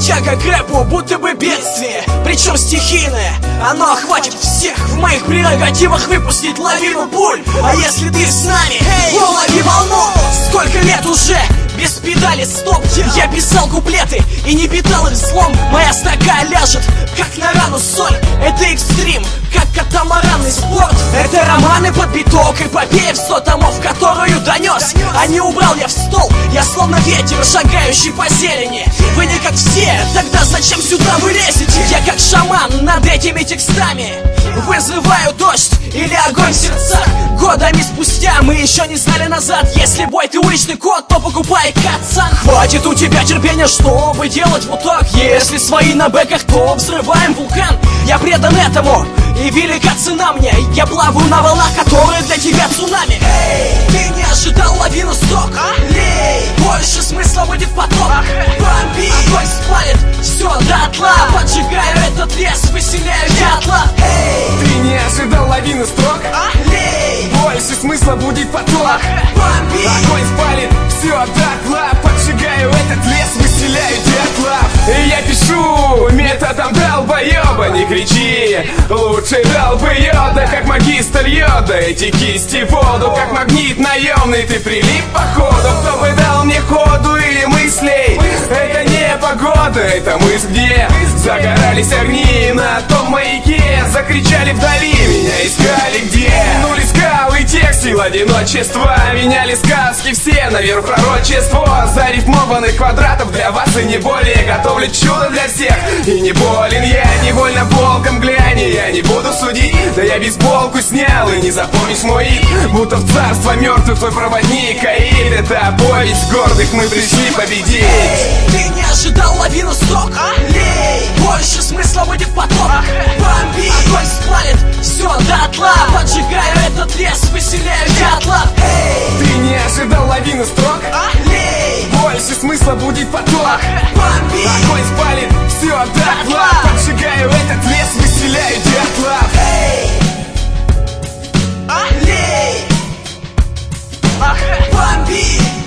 Тяга к рэпу, будто бы бедствие, причем стихийное. Оно охватит всех, в моих прерогативах выпустить лавину пуль. А если ты с нами, лови волну. Сколько лет уже без педали стоп я писал куплеты и не питал их злом. Моя строка ляжет, как на рану соль. Это экстрим, как катамаранный спорт. Это романы под биток, эпопея в 100 томов, которую донес, а не убрал я в стол. Я словно ветер, шагающий по зелени. Вы не как все, тогда зачем сюда вы лезете? Я как шаман над этими текстами вызываю дождь или огонь в сердцах. Годами спустя мы еще не знали назад. Если бой ты уличный кот, то покупай кацан. Хватит у тебя терпения, чтобы делать вот так. Если свои на бэках, то взрываем вулкан. Я предан этому, и велика цена мне. Я плаваю на волнах, которые для тебя цунами. Ты не ожидал лавину строк? Больше смысла будет поток. Бомби, огонь спалит все дотла. Поджигаю этот лес, выселяю дятла. Ты не ожидал лавины строк? Больше смысла будет поток. Бомби, огонь спалит все дотла. Поджигаю этот лес, выселяю дятлов. И я пишу методом долбоеба. Не кричи, лучше дал бы йода, как магистр йода. Эти кисти в воду, как магнит наемный. Ты прилип походу, кто бы дал мне ходу или мыслей. Это не погода, это мысль, где загорались огни на том маяке. Закричали вдали, меня искали где. Тянули скалы, текст, сил одиночества. Меняли сказки все на веру пророчество. Зарифмованных квадратов для вас и не более. Готовлю чудо для всех и не болен я. Невольно волком глянь, я не буду судить. Да я бейсболку снял и не запомнишь мой ик. Будто в царство мертвых твой проводник. Аид, это повесть гордых, мы пришли победить. Ты не ожидал лавину строк? Больше смысла будет поток. Бомби, огонь спалит все дотла. Поджигаю этот лес, выселяю дятла. Ты не ожидал лавины строк? Больше смысла будет поток. Бомби, огонь спалит все дотла. Поджигаю этот лес, выселяю дятлов. Бомби.